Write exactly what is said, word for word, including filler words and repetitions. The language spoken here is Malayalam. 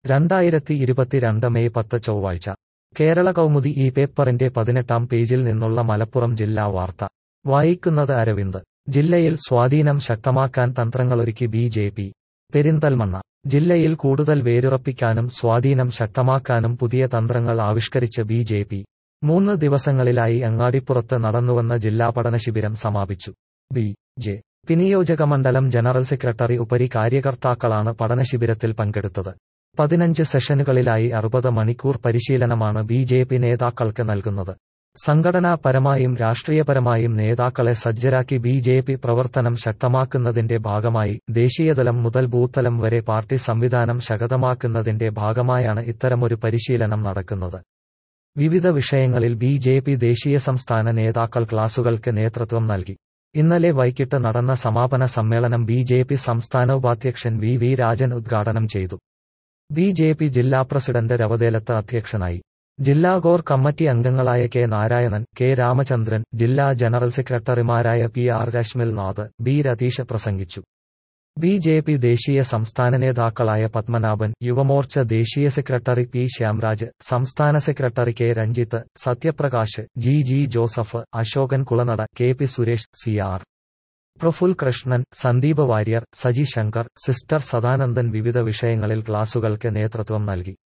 രണ്ടായിരത്തി ഇരുപത്തിരണ്ട് മെയ് പത്ത് ചൊവ്വാഴ്ച കേരള കൗമുദി ഈ പേപ്പറിന്റെ പതിനെട്ടാം പേജിൽ നിന്നുള്ള മലപ്പുറം ജില്ലാ വാർത്ത വായിക്കുന്നത് അരവിന്ദ്. ജില്ലയിൽ സ്വാധീനം ശക്തമാക്കാൻ തന്ത്രങ്ങളൊരുക്കി ബി ജെ പി. പെരിന്തൽമണ്ണ ജില്ലയിൽ കൂടുതൽ വേരുറപ്പിക്കാനും സ്വാധീനം ശക്തമാക്കാനും പുതിയ തന്ത്രങ്ങൾ ആവിഷ്കരിച്ച് ബി ജെ പി. മൂന്ന് ദിവസങ്ങളിലായി അങ്ങാടിപ്പുറത്ത് നടന്നുവന്ന ജില്ലാ പഠനശിബിരം സമാപിച്ചു. ബി ജെ പി നിയോജകമണ്ഡലം ജനറൽ സെക്രട്ടറി ഉപരി കാര്യകർത്താക്കളാണ് പഠനശിബിരത്തിൽ പങ്കെടുത്തത്. പതിനഞ്ച് സെഷനുകളിലായി അറുപത് മണിക്കൂർ പരിശീലനമാണ് ബി ജെ പി നേതാക്കൾക്ക് നൽകുന്നത്. സംഘടനാപരമായും രാഷ്ട്രീയപരമായും നേതാക്കളെ സജ്ജരാക്കി ബി ജെ പി പ്രവർത്തനം ശക്തമാക്കുന്നതിന്റെ ഭാഗമായി ദേശീയതലം മുതൽ ബൂത്തലം വരെ പാർട്ടി സംവിധാനം ശക്തമാക്കുന്നതിന്റെ ഭാഗമായാണ് ഇത്തരമൊരു പരിശീലനം നടക്കുന്നത്. വിവിധ വിഷയങ്ങളിൽ ബി ജെ പി ദേശീയ സംസ്ഥാന നേതാക്കൾ ക്ലാസുകൾക്ക് നേതൃത്വം നൽകി. ഇന്നലെ വൈകിട്ട് നടന്ന സമാപന സമ്മേളനം ബി ജെ പി സംസ്ഥാന ഉപാധ്യക്ഷൻ വി വി രാജൻ ഉദ്ഘാടനം ചെയ്തു. ബി ജെ പി ജില്ലാ പ്രസിഡന്റ് രവദേലത്ത് അധ്യക്ഷനായി. ജില്ലാ കോർ കമ്മിറ്റി അംഗങ്ങളായ കെ നാരായണൻ, കെ രാമചന്ദ്രൻ, ജില്ലാ ജനറൽ സെക്രട്ടറിമാരായ P R Rashmil Nath, B Ratheesh പ്രസംഗിച്ചു. ബി ജെ പി ദേശീയ സംസ്ഥാന നേതാക്കളായ പത്മനാഭൻ, യുവമോർച്ച ദേശീയ സെക്രട്ടറി പി ശ്യാംരാജ്, സംസ്ഥാന secretary K Ranjith, Sathyaprakash, G G Joseph, Ashokan Kulanada, K P Suresh, C R Praful Krishnan, Sandeep Warrier, Saji Shankar, sister Sadanandan വിവിധ വിഷയങ്ങളിൽ ക്ലാസുകൾക്ക് നേതൃത്വം നൽകി.